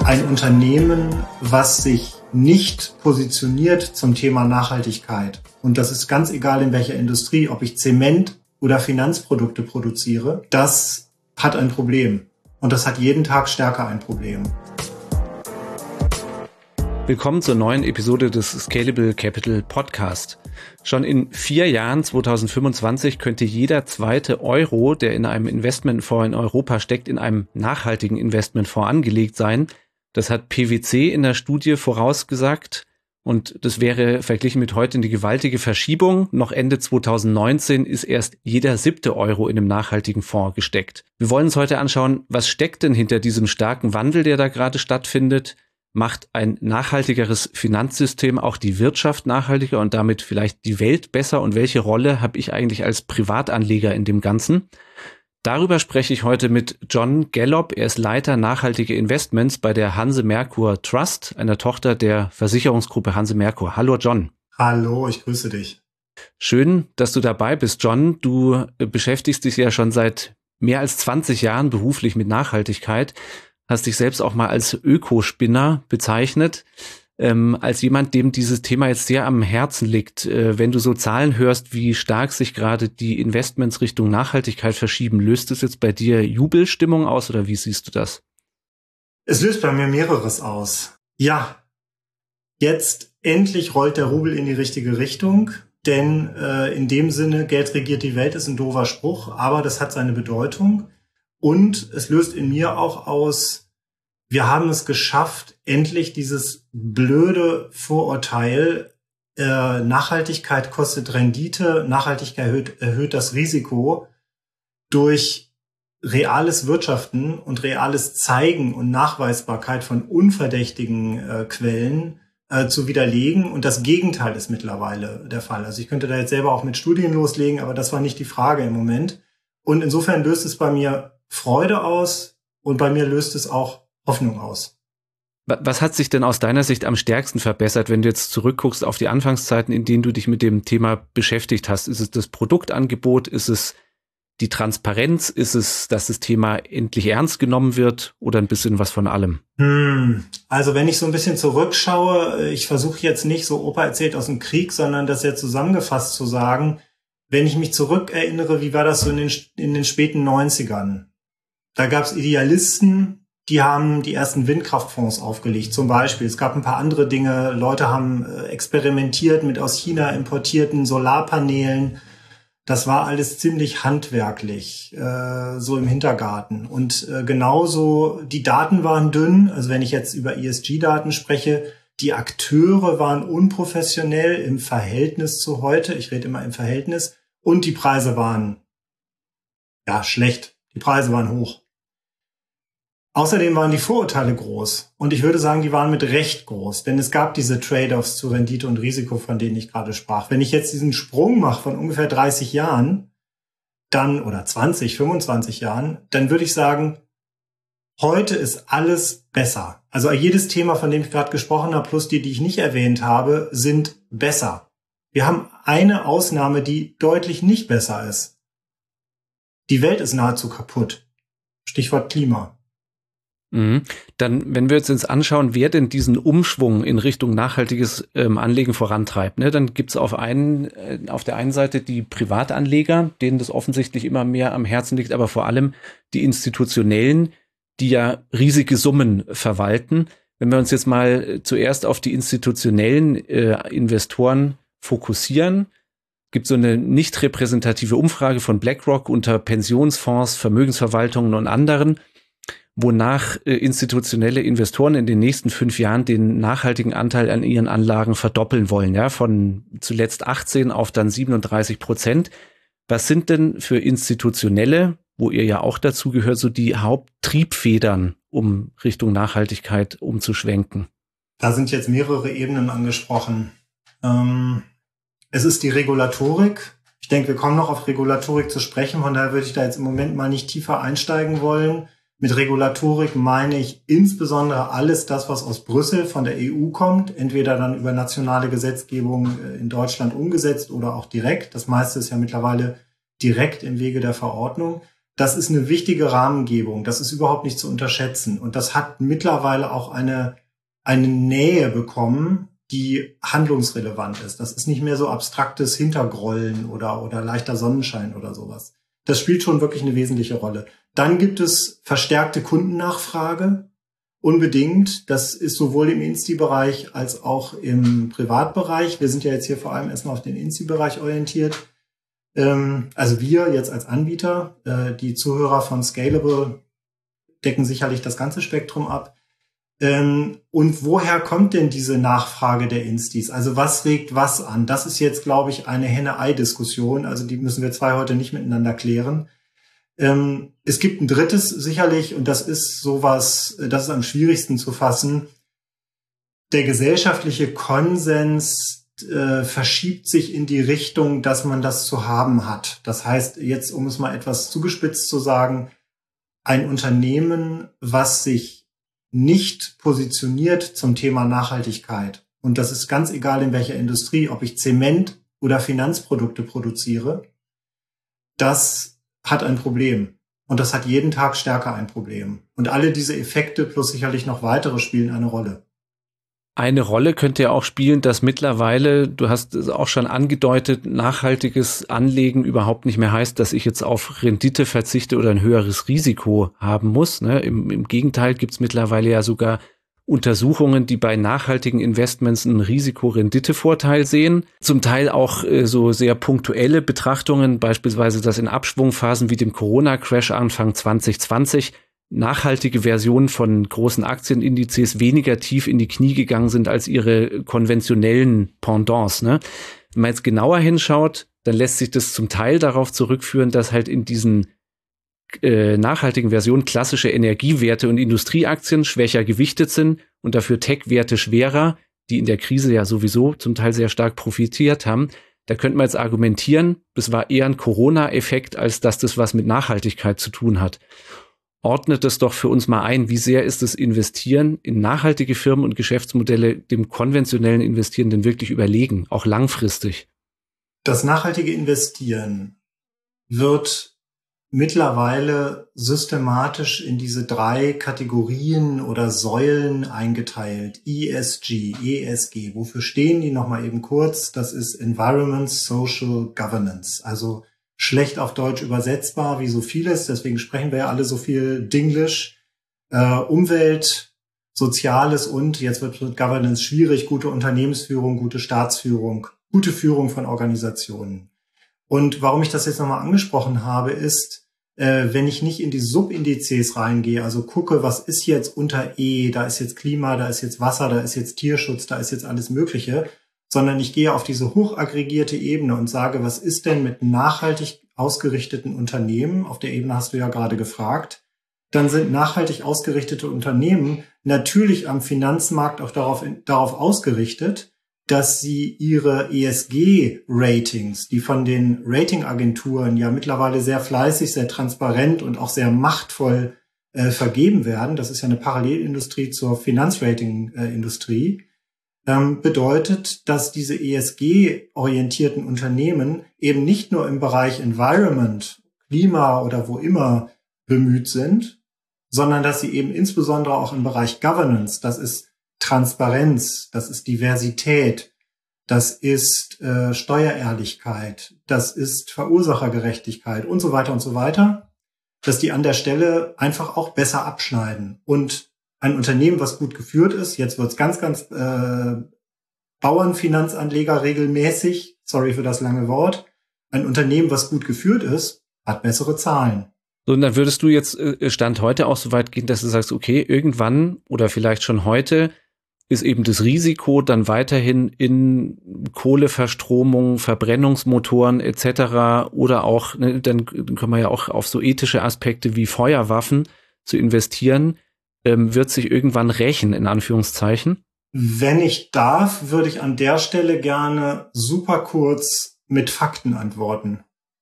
Ein Unternehmen, was sich nicht positioniert zum Thema Nachhaltigkeit, und das ist ganz egal in welcher Industrie, ob ich Zement oder Finanzprodukte produziere, das hat ein Problem. Und das hat jeden Tag stärker ein Problem. Willkommen zur neuen Episode des Scalable Capital Podcast. Schon in 4 Jahren, 2025, könnte jeder zweite Euro, der in einem Investmentfonds in Europa steckt, in einem nachhaltigen Investmentfonds angelegt sein. Das hat PwC in der Studie vorausgesagt. Und das wäre verglichen mit heute eine gewaltige Verschiebung. Noch Ende 2019 ist erst jeder 7. Euro in einem nachhaltigen Fonds gesteckt. Wir wollen uns heute anschauen, was steckt denn hinter diesem starken Wandel, der da gerade stattfindet? Macht ein nachhaltigeres Finanzsystem auch die Wirtschaft nachhaltiger und damit vielleicht die Welt besser? Und welche Rolle habe ich eigentlich als Privatanleger in dem Ganzen? Darüber spreche ich heute mit John Gallop. Er ist Leiter nachhaltige Investments bei der Hanse Merkur Trust, einer Tochter der Versicherungsgruppe Hanse Merkur. Hallo John. Hallo, ich grüße dich. Schön, dass du dabei bist, John. Du beschäftigst dich ja schon seit mehr als 20 Jahren beruflich mit Nachhaltigkeit. Hast dich selbst auch mal als Ökospinner bezeichnet, als jemand, dem dieses Thema jetzt sehr am Herzen liegt. Wenn du so Zahlen hörst, wie stark sich gerade die Investments Richtung Nachhaltigkeit verschieben, löst es jetzt bei dir Jubelstimmung aus oder wie siehst du das? Es löst bei mir mehreres aus. Ja, jetzt endlich rollt der Rubel in die richtige Richtung, denn in dem Sinne, Geld regiert die Welt, ist ein doofer Spruch, aber das hat seine Bedeutung. Und es löst in mir auch aus, wir haben es geschafft, endlich dieses blöde Vorurteil, Nachhaltigkeit kostet Rendite, Nachhaltigkeit erhöht das Risiko, durch reales Wirtschaften und reales Zeigen und Nachweisbarkeit von unverdächtigen Quellen zu widerlegen. Und das Gegenteil ist mittlerweile der Fall. Also ich könnte da jetzt selber auch mit Studien loslegen, aber das war nicht die Frage im Moment. Und insofern löst es bei mir Freude aus und bei mir löst es auch Hoffnung aus. Was hat sich denn aus deiner Sicht am stärksten verbessert, wenn du jetzt zurückguckst auf die Anfangszeiten, in denen du dich mit dem Thema beschäftigt hast? Ist es das Produktangebot? Ist es die Transparenz? Ist es, dass das Thema endlich ernst genommen wird oder ein bisschen was von allem? Also wenn ich so ein bisschen zurückschaue, ich versuche jetzt nicht so Opa erzählt aus dem Krieg, sondern das jetzt zusammengefasst zu sagen, wenn ich mich zurückerinnere, wie war das so in den späten 90ern? Da gab es Idealisten, die haben die ersten Windkraftfonds aufgelegt, zum Beispiel. Es gab ein paar andere Dinge. Leute haben experimentiert mit aus China importierten Solarpanelen. Das war alles ziemlich handwerklich, so im Hintergarten. Und genauso, die Daten waren dünn. Also wenn ich jetzt über ESG-Daten spreche, die Akteure waren unprofessionell im Verhältnis zu heute. Ich rede immer im Verhältnis. Und die Preise waren, ja, schlecht. Die Preise waren hoch. Außerdem waren die Vorurteile groß. Und ich würde sagen, die waren mit Recht groß. Denn es gab diese Trade-offs zu Rendite und Risiko, von denen ich gerade sprach. Wenn ich jetzt diesen Sprung mache von ungefähr 30 Jahren, dann, oder 20, 25 Jahren, dann würde ich sagen, heute ist alles besser. Also jedes Thema, von dem ich gerade gesprochen habe, plus die ich nicht erwähnt habe, sind besser. Wir haben eine Ausnahme, die deutlich nicht besser ist. Die Welt ist nahezu kaputt. Stichwort Klima. Dann, wenn wir uns anschauen, wer denn diesen Umschwung in Richtung nachhaltiges Anlegen vorantreibt, ne, dann gibt's auf der einen Seite die Privatanleger, denen das offensichtlich immer mehr am Herzen liegt, aber vor allem die Institutionellen, die ja riesige Summen verwalten. Wenn wir uns jetzt mal zuerst auf die institutionellen Investoren fokussieren, gibt so eine nicht repräsentative Umfrage von BlackRock unter Pensionsfonds, Vermögensverwaltungen und anderen, wonach institutionelle Investoren in den nächsten 5 Jahren den nachhaltigen Anteil an ihren Anlagen verdoppeln wollen, ja, von zuletzt 18 auf dann 37%. Was sind denn für Institutionelle, wo ihr ja auch dazu gehört, so die Haupttriebfedern, um Richtung Nachhaltigkeit umzuschwenken? Da sind jetzt mehrere Ebenen angesprochen. Es ist die Regulatorik. Ich denke, wir kommen noch auf Regulatorik zu sprechen. Von daher würde ich da jetzt im Moment mal nicht tiefer einsteigen wollen. Mit Regulatorik meine ich insbesondere alles das, was aus Brüssel von der EU kommt, entweder dann über nationale Gesetzgebung in Deutschland umgesetzt oder auch direkt. Das meiste ist ja mittlerweile direkt im Wege der Verordnung. das ist eine wichtige Rahmengebung. Das ist überhaupt nicht zu unterschätzen. Und das hat mittlerweile auch eine Nähe bekommen, die handlungsrelevant ist. Das ist nicht mehr so abstraktes Hintergrollen oder leichter Sonnenschein oder sowas. Das spielt schon wirklich eine wesentliche Rolle. Dann gibt es verstärkte Kundennachfrage. Unbedingt. Das ist sowohl im Insti-Bereich als auch im Privatbereich. Wir sind ja jetzt hier vor allem erstmal auf den Insti-Bereich orientiert. Also wir jetzt als Anbieter, die Zuhörer von Scalable decken sicherlich das ganze Spektrum ab. Und woher kommt denn diese Nachfrage der Instis? Also was regt was an? Das ist jetzt, glaube ich, eine Henne-Ei-Diskussion. Also die müssen wir zwei heute nicht miteinander klären. Es gibt ein drittes sicherlich, und das ist sowas, das ist am schwierigsten zu fassen. Der gesellschaftliche Konsens verschiebt sich in die Richtung, dass man das zu haben hat. Das heißt, jetzt, um es mal etwas zugespitzt zu sagen, ein Unternehmen, was sich nicht positioniert zum Thema Nachhaltigkeit, und das ist ganz egal in welcher Industrie, ob ich Zement oder Finanzprodukte produziere, das hat ein Problem. Und das hat jeden Tag stärker ein Problem. Und alle diese Effekte plus sicherlich noch weitere spielen eine Rolle. Eine Rolle könnte ja auch spielen, dass mittlerweile, du hast es auch schon angedeutet, nachhaltiges Anlegen überhaupt nicht mehr heißt, dass ich jetzt auf Rendite verzichte oder ein höheres Risiko haben muss. Ne? Im Gegenteil gibt es mittlerweile ja sogar Untersuchungen, die bei nachhaltigen Investments einen Risiko-Rendite-Vorteil sehen. Zum Teil auch so sehr punktuelle Betrachtungen, beispielsweise, dass in Abschwungphasen wie dem Corona-Crash Anfang 2020 nachhaltige Versionen von großen Aktienindizes weniger tief in die Knie gegangen sind als ihre konventionellen Pendants. Ne? Wenn man jetzt genauer hinschaut, dann lässt sich das zum Teil darauf zurückführen, dass halt in diesen nachhaltigen Versionen klassische Energiewerte und Industrieaktien schwächer gewichtet sind und dafür Tech-Werte schwerer, die in der Krise ja sowieso zum Teil sehr stark profitiert haben. Da könnte man jetzt argumentieren, das war eher ein Corona-Effekt, als dass das was mit Nachhaltigkeit zu tun hat. Ordnet das doch für uns mal ein, wie sehr ist das Investieren in nachhaltige Firmen und Geschäftsmodelle dem konventionellen Investieren denn wirklich überlegen, auch langfristig? Das nachhaltige Investieren wird mittlerweile systematisch in diese 3 Kategorien oder Säulen eingeteilt. ESG, ESG. Wofür stehen die? Nochmal eben kurz. Das ist Environment, Social, Governance. Also schlecht auf Deutsch übersetzbar, wie so vieles. Deswegen sprechen wir ja alle so viel Dinglish. Umwelt, Soziales und, jetzt wird mit Governance schwierig, gute Unternehmensführung, gute Staatsführung, gute Führung von Organisationen. Und warum ich das jetzt nochmal angesprochen habe, ist, wenn ich nicht in die Subindizes reingehe, also gucke, was ist jetzt unter E, da ist jetzt Klima, da ist jetzt Wasser, da ist jetzt Tierschutz, da ist jetzt alles Mögliche, sondern ich gehe auf diese hochaggregierte Ebene und sage, was ist denn mit nachhaltig ausgerichteten Unternehmen? Auf der Ebene hast du ja gerade gefragt. Dann sind nachhaltig ausgerichtete Unternehmen natürlich am Finanzmarkt auch darauf ausgerichtet, dass sie ihre ESG-Ratings, die von den Ratingagenturen ja mittlerweile sehr fleißig, sehr transparent und auch sehr machtvoll vergeben werden, das ist ja eine Parallelindustrie zur Finanzrating-Industrie, bedeutet, dass diese ESG-orientierten Unternehmen eben nicht nur im Bereich Environment, Klima oder wo immer bemüht sind, sondern dass sie eben insbesondere auch im Bereich Governance, das ist Transparenz, das ist Diversität, das ist Steuerehrlichkeit, das ist Verursachergerechtigkeit und so weiter, dass die an der Stelle einfach auch besser abschneiden. Und ein Unternehmen, was gut geführt ist, jetzt wird's ganz Bauernfinanzanleger regelmäßig, sorry für das lange Wort, ein Unternehmen, was gut geführt ist, hat bessere Zahlen. So, und dann würdest du jetzt Stand heute auch so weit gehen, dass du sagst, okay, irgendwann oder vielleicht schon heute ist eben das Risiko dann weiterhin in Kohleverstromung, Verbrennungsmotoren etc. oder auch, ne, dann können wir ja auch auf so ethische Aspekte wie Feuerwaffen zu investieren, wird sich irgendwann rächen, in Anführungszeichen. Wenn ich darf, würde ich an der Stelle gerne super kurz mit Fakten antworten.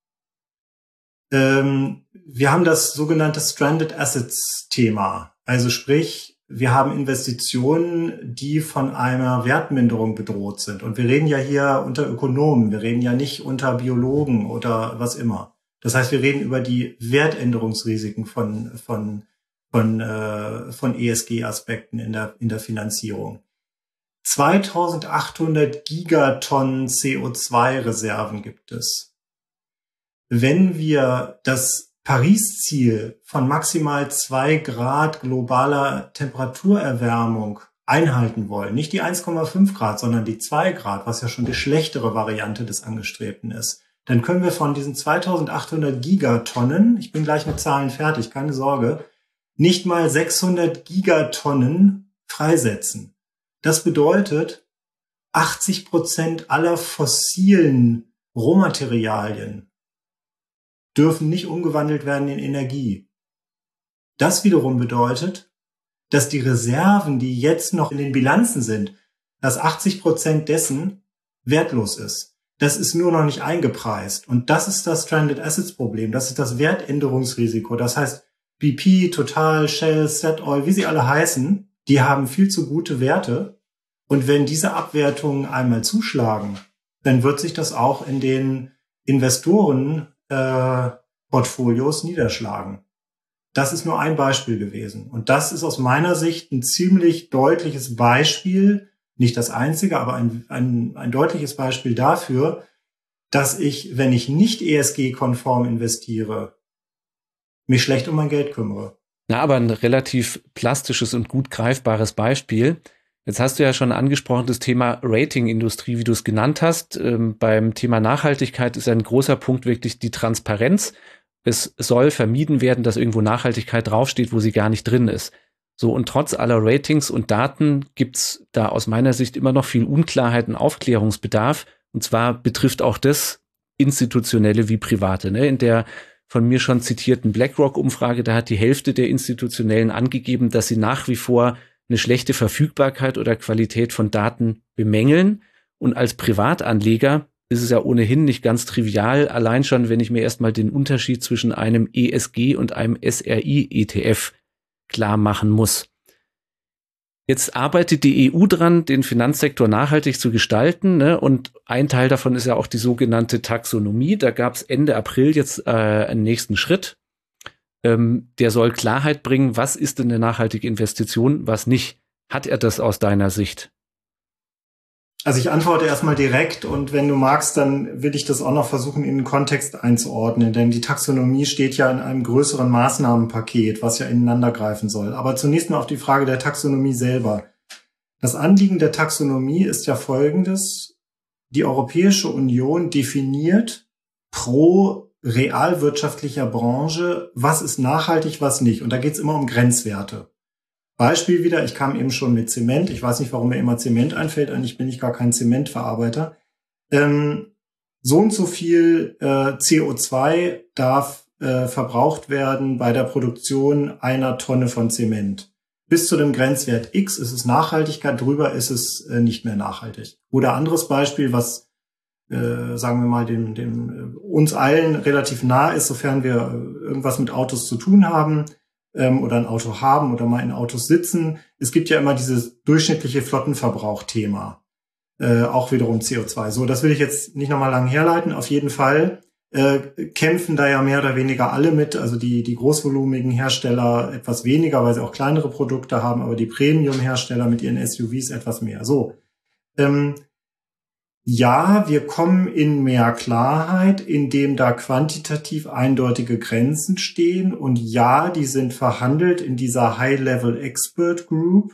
Wir haben das sogenannte Stranded Assets Thema. Also sprich, wir haben Investitionen, die von einer Wertminderung bedroht sind. Und wir reden ja hier unter Ökonomen, wir reden ja nicht unter Biologen oder was immer. Das heißt, wir reden über die Wertänderungsrisiken von ESG-Aspekten in der Finanzierung. 2800 Gigatonnen CO2-Reserven gibt es. Wenn wir das Paris-Ziel von maximal 2 Grad globaler Temperaturerwärmung einhalten wollen, nicht die 1,5 Grad, sondern die 2 Grad, was ja schon die schlechtere Variante des Angestrebten ist, dann können wir von diesen 2800 Gigatonnen, ich bin gleich mit Zahlen fertig, keine Sorge, nicht mal 600 Gigatonnen freisetzen. Das bedeutet, 80% aller fossilen Rohmaterialien dürfen nicht umgewandelt werden in Energie. Das wiederum bedeutet, dass die Reserven, die jetzt noch in den Bilanzen sind, dass 80% dessen wertlos ist. Das ist nur noch nicht eingepreist. Und das ist das Stranded Assets Problem. Das ist das Wertänderungsrisiko. Das heißt, BP, Total, Shell, Statoil, wie sie alle heißen, die haben viel zu gute Werte. Und wenn diese Abwertungen einmal zuschlagen, dann wird sich das auch in den Investoren-Portfolios niederschlagen. Das ist nur ein Beispiel gewesen. Und das ist aus meiner Sicht ein ziemlich deutliches Beispiel, nicht das einzige, aber ein deutliches Beispiel dafür, dass ich, wenn ich nicht ESG-konform investiere, mich schlecht um mein Geld kümmere. Na, aber ein relativ plastisches und gut greifbares Beispiel. Jetzt hast du ja schon angesprochen, das Thema Ratingindustrie, wie du es genannt hast. Beim Thema Nachhaltigkeit ist ein großer Punkt wirklich die Transparenz. Es soll vermieden werden, dass irgendwo Nachhaltigkeit draufsteht, wo sie gar nicht drin ist. So, und trotz aller Ratings und Daten gibt's da aus meiner Sicht immer noch viel Unklarheit und Aufklärungsbedarf. Und zwar betrifft auch das institutionelle wie private. Ne? In der von mir schon zitierten BlackRock-Umfrage, da hat die Hälfte der Institutionellen angegeben, dass sie nach wie vor eine schlechte Verfügbarkeit oder Qualität von Daten bemängeln. Und als Privatanleger ist es ja ohnehin nicht ganz trivial, allein schon, wenn ich mir erstmal den Unterschied zwischen einem ESG und einem SRI-ETF klar machen muss. Jetzt arbeitet die EU dran, den Finanzsektor nachhaltig zu gestalten, ne? Und ein Teil davon ist ja auch die sogenannte Taxonomie. Da gab es Ende April jetzt einen nächsten Schritt. Der soll Klarheit bringen, was ist denn eine nachhaltige Investition, was nicht. Hat er das aus deiner Sicht? Also ich antworte erstmal direkt und wenn du magst, dann will ich das auch noch versuchen, in den Kontext einzuordnen, denn die Taxonomie steht ja in einem größeren Maßnahmenpaket, was ja ineinander greifen soll. Aber zunächst mal auf die Frage der Taxonomie selber. Das Anliegen der Taxonomie ist ja folgendes: Die Europäische Union definiert pro realwirtschaftlicher Branche, was ist nachhaltig, was nicht. Und da geht es immer um Grenzwerte. Beispiel wieder, ich kam eben schon mit Zement. Ich weiß nicht, warum mir immer Zement einfällt. Eigentlich bin ich gar kein Zementverarbeiter. So und so viel CO2 darf verbraucht werden bei der Produktion einer Tonne von Zement. Bis zu dem Grenzwert X ist es Nachhaltigkeit, drüber ist es nicht mehr nachhaltig. Oder anderes Beispiel, was sagen wir mal dem uns allen relativ nah ist, sofern wir irgendwas mit Autos zu tun haben. Oder ein Auto haben oder mal in Autos sitzen. Es gibt ja immer dieses durchschnittliche Flottenverbrauch-Thema. Auch wiederum CO2. So, das will ich jetzt nicht nochmal lang herleiten. Auf jeden Fall kämpfen da ja mehr oder weniger alle mit. Also die großvolumigen Hersteller etwas weniger, weil sie auch kleinere Produkte haben, aber die Premium-Hersteller mit ihren SUVs etwas mehr. So, ja, wir kommen in mehr Klarheit, indem da quantitativ eindeutige Grenzen stehen. Und ja, die sind verhandelt in dieser High-Level Expert Group,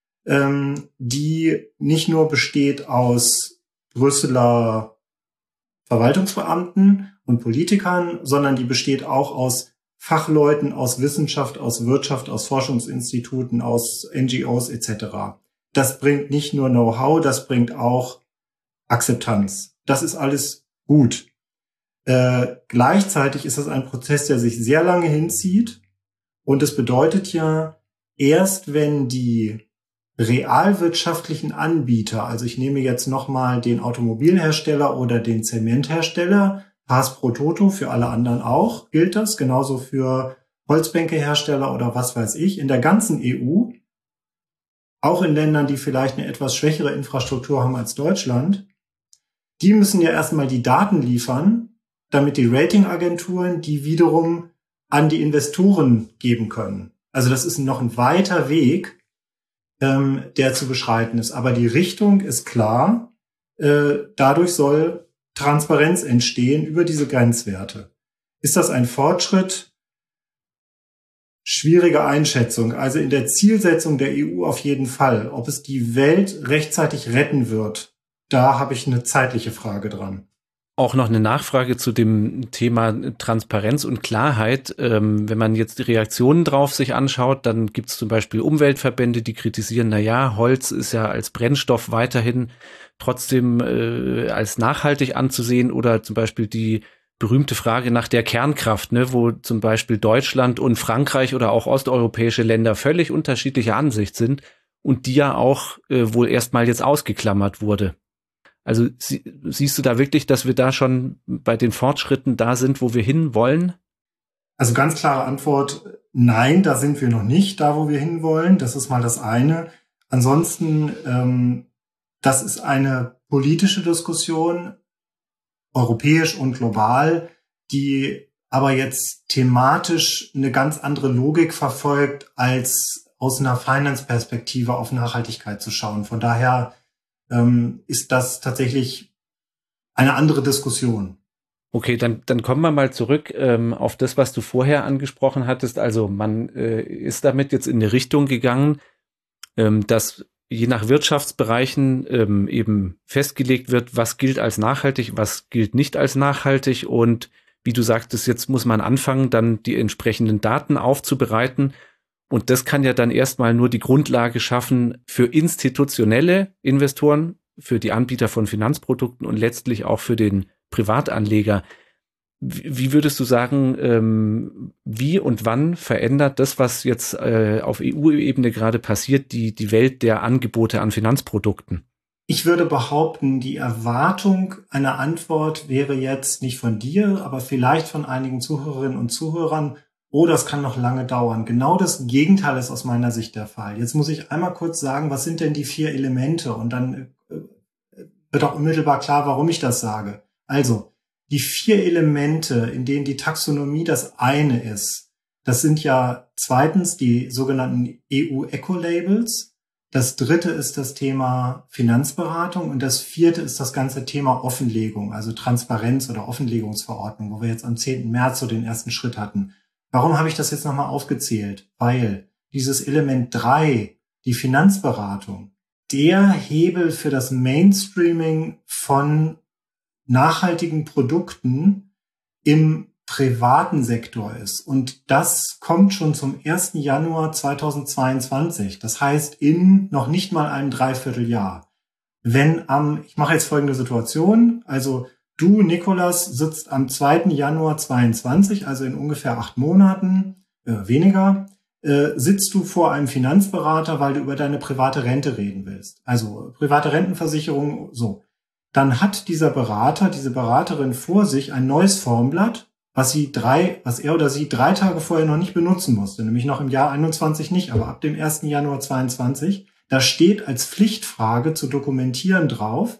die nicht nur besteht aus Brüsseler Verwaltungsbeamten und Politikern, sondern die besteht auch aus Fachleuten, aus Wissenschaft, aus Wirtschaft, aus Forschungsinstituten, aus NGOs etc. Das bringt nicht nur Know-how, das bringt auch Akzeptanz. Das ist alles gut. Gleichzeitig ist das ein Prozess, der sich sehr lange hinzieht. Und es bedeutet ja, erst wenn die realwirtschaftlichen Anbieter, also ich nehme jetzt nochmal den Automobilhersteller oder den Zementhersteller, Pass pro Toto, für alle anderen auch gilt das, genauso für Holzbänkehersteller oder was weiß ich, in der ganzen EU, auch in Ländern, die vielleicht eine etwas schwächere Infrastruktur haben als Deutschland, die müssen ja erstmal die Daten liefern, damit die Ratingagenturen die wiederum an die Investoren geben können. Also das ist noch ein weiter Weg, der zu beschreiten ist. Aber die Richtung ist klar. Dadurch soll Transparenz entstehen über diese Grenzwerte. Ist das ein Fortschritt? Schwierige Einschätzung. Also in der Zielsetzung der EU auf jeden Fall. Ob es die Welt rechtzeitig retten wird, da habe ich eine zeitliche Frage dran. Auch noch eine Nachfrage zu dem Thema Transparenz und Klarheit. Wenn man jetzt die Reaktionen drauf sich anschaut, dann gibt es zum Beispiel Umweltverbände, die kritisieren, Holz ist ja als Brennstoff weiterhin trotzdem als nachhaltig anzusehen, oder zum Beispiel die berühmte Frage nach der Kernkraft, wo zum Beispiel Deutschland und Frankreich oder auch osteuropäische Länder völlig unterschiedlicher Ansicht sind und die ja auch wohl erstmal jetzt ausgeklammert wurde. Also siehst du da wirklich, dass wir da schon bei den Fortschritten da sind, wo wir hin wollen? Also ganz klare Antwort, nein, da sind wir noch nicht da, wo wir hinwollen. Das ist mal das eine. Ansonsten, das ist eine politische Diskussion, europäisch und global, die aber jetzt thematisch eine ganz andere Logik verfolgt, als aus einer Finance-Perspektive auf Nachhaltigkeit zu schauen. Von daher ist das tatsächlich eine andere Diskussion. Okay, dann kommen wir mal zurück auf das, was du vorher angesprochen hattest. Also man ist damit jetzt in eine Richtung gegangen, dass je nach Wirtschaftsbereichen eben festgelegt wird, was gilt als nachhaltig, was gilt nicht als nachhaltig. Und wie du sagtest, jetzt muss man anfangen, dann die entsprechenden Daten aufzubereiten. Und das kann ja dann erstmal nur die Grundlage schaffen für institutionelle Investoren, für die Anbieter von Finanzprodukten und letztlich auch für den Privatanleger. Wie würdest du sagen, wie und wann verändert das, was jetzt auf EU-Ebene gerade passiert, die Welt der Angebote an Finanzprodukten? Ich würde behaupten, die Erwartung einer Antwort wäre jetzt nicht von dir, aber vielleicht von einigen Zuhörerinnen und Zuhörern, oh, das kann noch lange dauern. Genau das Gegenteil ist aus meiner Sicht der Fall. Jetzt muss ich einmal kurz sagen, was sind denn die 4 Elemente? Und dann wird auch unmittelbar klar, warum ich das sage. Also, die 4 Elemente, in denen die Taxonomie das eine ist, das sind ja zweitens die sogenannten EU-Eco-Labels. Das dritte ist das Thema Finanzberatung und das vierte ist das ganze Thema Offenlegung, also Transparenz oder Offenlegungsverordnung, wo wir jetzt am 10. März so den ersten Schritt hatten. Warum habe ich das jetzt nochmal aufgezählt? Weil dieses Element 3, die Finanzberatung, der Hebel für das Mainstreaming von nachhaltigen Produkten im privaten Sektor ist. Und das kommt schon zum 1. Januar 2022. Das heißt, in noch nicht mal einem Dreivierteljahr. Ich mache jetzt folgende Situation, also du, Nikolas, sitzt am 2. Januar 22, also in ungefähr 8 Monaten, weniger, sitzt du vor einem Finanzberater, weil du über deine private Rente reden willst. Also private Rentenversicherung, so. Dann hat dieser Berater, diese Beraterin vor sich ein neues Formblatt, was er oder sie 3 Tage vorher noch nicht benutzen musste, nämlich noch im Jahr 21 nicht, aber ab dem 1. Januar 22. Da steht als Pflichtfrage zu dokumentieren drauf,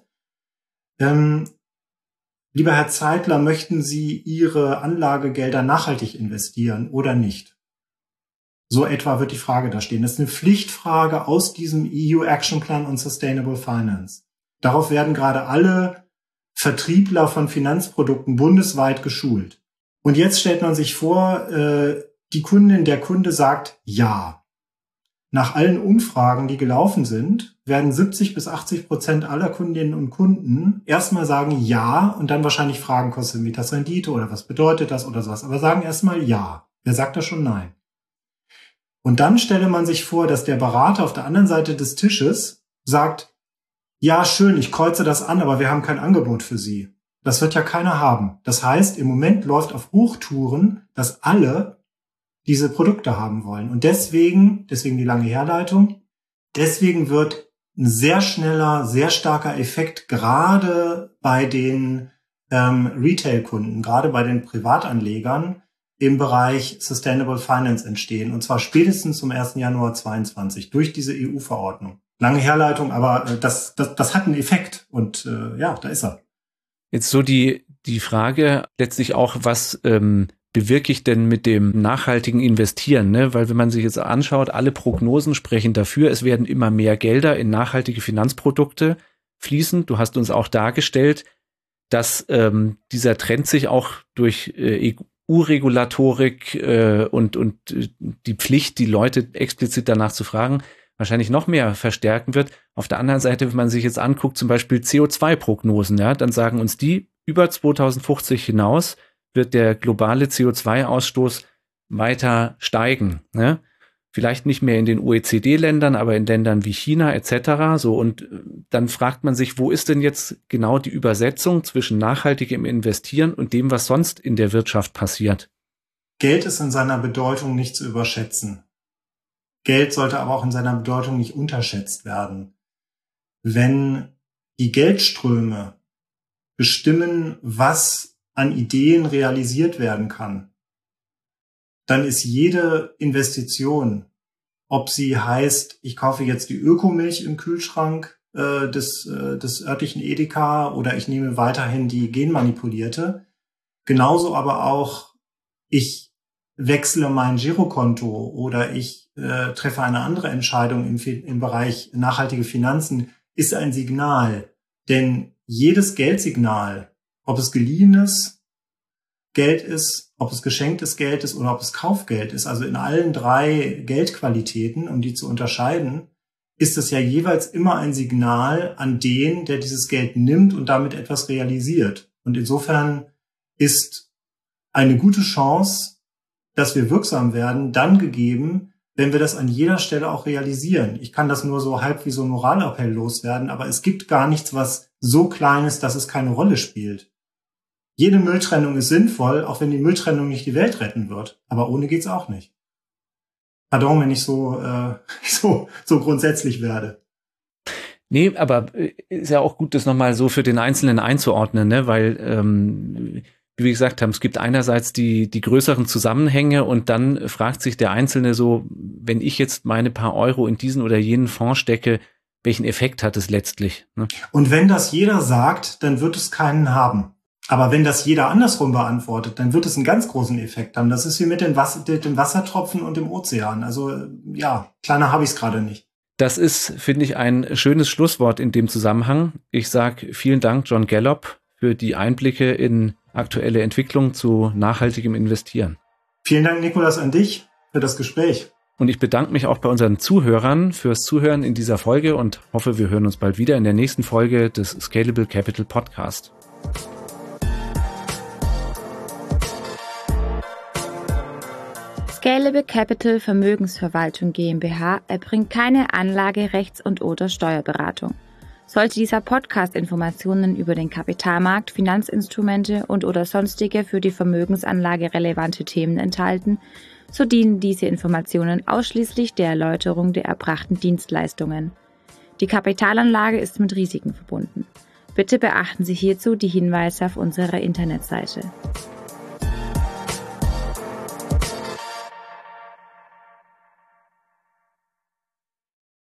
lieber Herr Zeitler, möchten Sie Ihre Anlagegelder nachhaltig investieren oder nicht? So etwa wird die Frage da stehen. Das ist eine Pflichtfrage aus diesem EU Action Plan on Sustainable Finance. Darauf werden gerade alle Vertriebler von Finanzprodukten bundesweit geschult. Und jetzt stellt man sich vor, der Kunde sagt ja. Nach allen Umfragen, die gelaufen sind, werden 70-80% aller Kundinnen und Kunden erstmal sagen ja und dann wahrscheinlich fragen, kostet mich das Rendite oder was bedeutet das oder sowas. Aber sagen erstmal ja. Wer sagt da schon nein? Und dann stelle man sich vor, dass der Berater auf der anderen Seite des Tisches sagt, ja, schön, ich kreuze das an, aber wir haben kein Angebot für Sie. Das wird ja keiner haben. Das heißt, im Moment läuft auf Hochtouren, dass alle diese Produkte haben wollen. Und deswegen die lange Herleitung, deswegen wird ein sehr schneller, sehr starker Effekt gerade bei den Retail-Kunden, gerade bei den Privatanlegern im Bereich Sustainable Finance entstehen. Und zwar spätestens zum 1. Januar 22 durch diese EU-Verordnung. Lange Herleitung, aber das hat einen Effekt. Und da ist er. Jetzt so die die Frage letztlich auch, was bewirke ich denn mit dem nachhaltigen Investieren? Ne? Weil wenn man sich jetzt anschaut, alle Prognosen sprechen dafür, es werden immer mehr Gelder in nachhaltige Finanzprodukte fließen. Du hast uns auch dargestellt, dass dieser Trend sich auch durch EU-Regulatorik und die Pflicht, die Leute explizit danach zu fragen, wahrscheinlich noch mehr verstärken wird. Auf der anderen Seite, wenn man sich jetzt anguckt, zum Beispiel CO2-Prognosen, ja, dann sagen uns die, über 2050 hinaus wird der globale CO2-Ausstoß weiter steigen. Ne? Vielleicht nicht mehr in den OECD-Ländern, aber in Ländern wie China etc. So, und dann fragt man sich, wo ist denn jetzt genau die Übersetzung zwischen nachhaltigem Investieren und dem, was sonst in der Wirtschaft passiert? Geld ist in seiner Bedeutung nicht zu überschätzen. Geld sollte aber auch in seiner Bedeutung nicht unterschätzt werden. Wenn die Geldströme bestimmen, was an Ideen realisiert werden kann, dann ist jede Investition, ob sie heißt, ich kaufe jetzt die Ökomilch im Kühlschrank des örtlichen Edeka oder ich nehme weiterhin die genmanipulierte, genauso aber auch, ich wechsle mein Girokonto oder ich treffe eine andere Entscheidung im Bereich nachhaltige Finanzen, ist ein Signal. Denn jedes Geldsignal, ob es geliehenes Geld ist, ob es geschenktes Geld ist oder ob es Kaufgeld ist, also in allen 3 Geldqualitäten, um die zu unterscheiden, ist es ja jeweils immer ein Signal an den, der dieses Geld nimmt und damit etwas realisiert. Und insofern ist eine gute Chance, dass wir wirksam werden, dann gegeben, wenn wir das an jeder Stelle auch realisieren. Ich kann das nur so halb wie so ein Moralappell loswerden, aber es gibt gar nichts, was so klein ist, dass es keine Rolle spielt. Jede Mülltrennung ist sinnvoll, auch wenn die Mülltrennung nicht die Welt retten wird. Aber ohne geht's auch nicht. Pardon, wenn ich so grundsätzlich werde. Nee, aber ist ja auch gut, das nochmal so für den Einzelnen einzuordnen, ne? Weil, wie wir gesagt haben, es gibt einerseits die größeren Zusammenhänge und dann fragt sich der Einzelne so, wenn ich jetzt meine paar Euro in diesen oder jenen Fonds stecke, welchen Effekt hat es letztlich? Ne? Und wenn das jeder sagt, dann wird es keinen haben. Aber wenn das jeder andersrum beantwortet, dann wird es einen ganz großen Effekt haben. Das ist wie mit dem Wassertropfen und dem Ozean. Also ja, kleiner habe ich es gerade nicht. Das ist, finde ich, ein schönes Schlusswort in dem Zusammenhang. Ich sage vielen Dank, John Gallop, für die Einblicke in aktuelle Entwicklung zu nachhaltigem Investieren. Vielen Dank, Nikolas, an dich für das Gespräch. Und ich bedanke mich auch bei unseren Zuhörern fürs Zuhören in dieser Folge und hoffe, wir hören uns bald wieder in der nächsten Folge des Scalable Capital Podcast. Scalable Capital Vermögensverwaltung GmbH erbringt keine Anlage-, Rechts- und/oder Steuerberatung. Sollte dieser Podcast Informationen über den Kapitalmarkt, Finanzinstrumente und/oder sonstige für die Vermögensanlage relevante Themen enthalten, so dienen diese Informationen ausschließlich der Erläuterung der erbrachten Dienstleistungen. Die Kapitalanlage ist mit Risiken verbunden. Bitte beachten Sie hierzu die Hinweise auf unserer Internetseite.